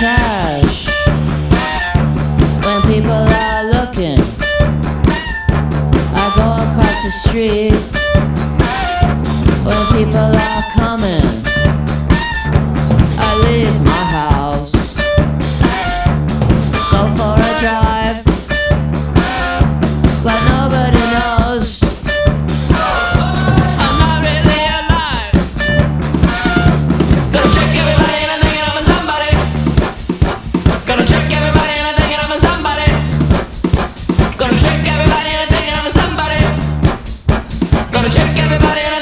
trash when people are looking. I go across the street when people are coming. I leave my house, go for a drive, but nobody knows I'm not really alive. Gonna check everybody and I'm thinking I'm a somebody. Gonna check everybody and I'm thinking I'm a somebody. Gonna check everybody and I'm thinking I'm a somebody. Gonna check everybody and I'm